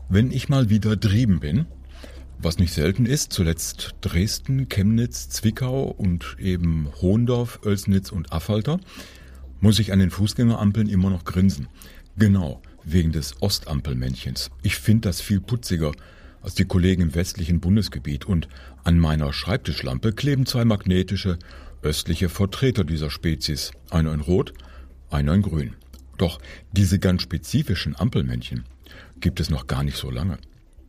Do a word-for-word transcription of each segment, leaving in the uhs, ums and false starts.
Wenn ich mal wieder drüben bin, was nicht selten ist, zuletzt Dresden, Chemnitz, Zwickau und eben Hohendorf, Oelsnitz und Affolter, muss ich an den Fußgängerampeln immer noch grinsen. Genau, wegen des Ostampelmännchens. Ich finde das viel putziger als die Kollegen im westlichen Bundesgebiet, und an meiner Schreibtischlampe kleben zwei magnetische östliche Vertreter dieser Spezies, einer in Rot, einer in Grün. Doch diese ganz spezifischen Ampelmännchen gibt es noch gar nicht so lange.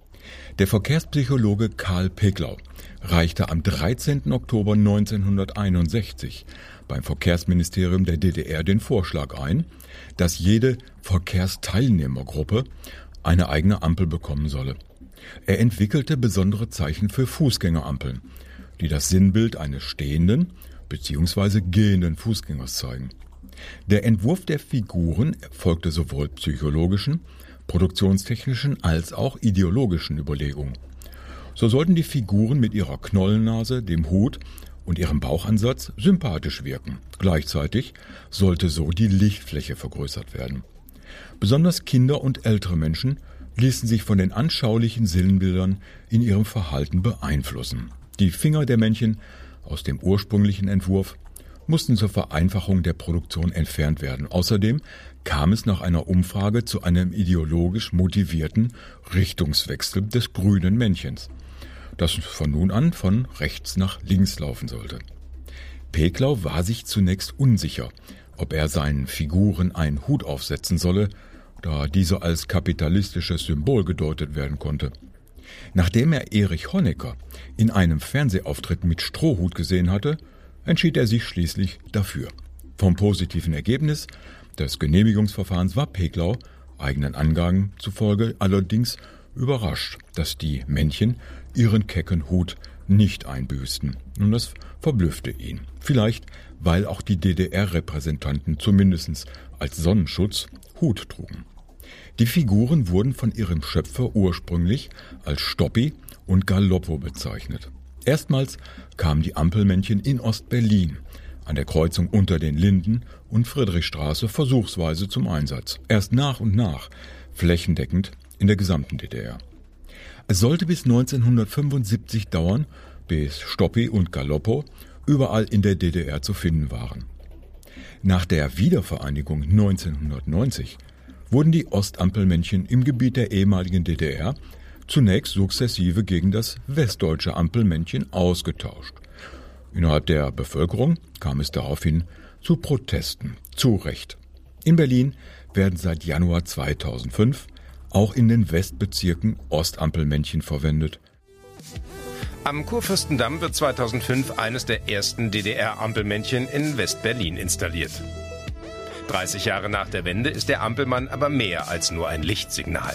Der Verkehrspsychologe Karl Peglau reichte am dreizehnten Oktober neunzehnhunderteinundsechzig beim Verkehrsministerium der D D R den Vorschlag ein, dass jede Verkehrsteilnehmergruppe eine eigene Ampel bekommen solle. Er entwickelte besondere Zeichen für Fußgängerampeln, die das Sinnbild eines stehenden bzw. gehenden Fußgängers zeigen. Der Entwurf der Figuren folgte sowohl psychologischen, produktionstechnischen als auch ideologischen Überlegungen. So sollten die Figuren mit ihrer Knollennase, dem Hut und ihrem Bauchansatz sympathisch wirken. Gleichzeitig sollte so die Lichtfläche vergrößert werden. Besonders Kinder und ältere Menschen ließen sich von den anschaulichen Sinnbildern in ihrem Verhalten beeinflussen. Die Finger der Männchen aus dem ursprünglichen Entwurf mussten zur Vereinfachung der Produktion entfernt werden. Außerdem kam es nach einer Umfrage zu einem ideologisch motivierten Richtungswechsel des grünen Männchens, das von nun an von rechts nach links laufen sollte. Peglau war sich zunächst unsicher, ob er seinen Figuren einen Hut aufsetzen solle, da dieser als kapitalistisches Symbol gedeutet werden konnte. Nachdem er Erich Honecker in einem Fernsehauftritt mit Strohhut gesehen hatte, entschied er sich schließlich dafür. Vom positiven Ergebnis des Genehmigungsverfahrens war Peglau, eigenen Angaben zufolge, allerdings überrascht, dass die Männchen ihren kecken Hut nicht einbüßten. Und das verblüffte ihn. Vielleicht, weil auch die D D R-Repräsentanten zumindest als Sonnenschutz Hut trugen. Die Figuren wurden von ihrem Schöpfer ursprünglich als Stoppi und Galoppo bezeichnet. Erstmals kamen die Ampelmännchen in Ost-Berlin an der Kreuzung unter den Linden und Friedrichstraße versuchsweise zum Einsatz. Erst nach und nach flächendeckend in der gesamten D D R. Es sollte bis neunzehnhundertfünfundsiebzig dauern, bis Stoppi und Galoppo überall in der D D R zu finden waren. Nach der Wiedervereinigung neunzehnhundertneunzig wurden die Ostampelmännchen im Gebiet der ehemaligen D D R zunächst sukzessive gegen das westdeutsche Ampelmännchen ausgetauscht. Innerhalb der Bevölkerung kam es daraufhin zu Protesten, zu Recht. In Berlin werden seit Januar zweitausendfünf auch in den Westbezirken Ostampelmännchen verwendet. Am Kurfürstendamm wird zweitausendfünf eines der ersten D D R-Ampelmännchen in West-Berlin installiert. dreißig Jahre nach der Wende ist der Ampelmann aber mehr als nur ein Lichtsignal.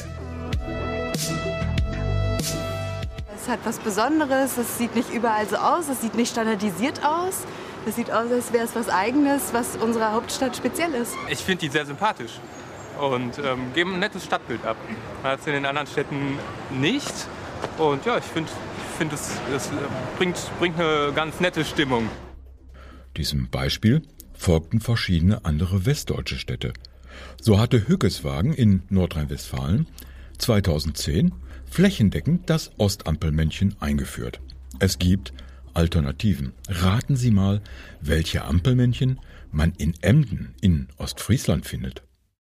Es hat was Besonderes, es sieht nicht überall so aus, es sieht nicht standardisiert aus. Es sieht aus, als wäre es was Eigenes, was unserer Hauptstadt speziell ist. Ich finde die sehr sympathisch und ähm, geben ein nettes Stadtbild ab. Man hat es in den anderen Städten nicht. Und ja, ich finde, ich find, es, es bringt, bringt eine ganz nette Stimmung. Diesem Beispiel folgten verschiedene andere westdeutsche Städte. So hatte Hückeswagen in Nordrhein-Westfalen zweitausendzehn flächendeckend das Ostampelmännchen eingeführt. Es gibt Alternativen. Raten Sie mal, welche Ampelmännchen man in Emden in Ostfriesland findet.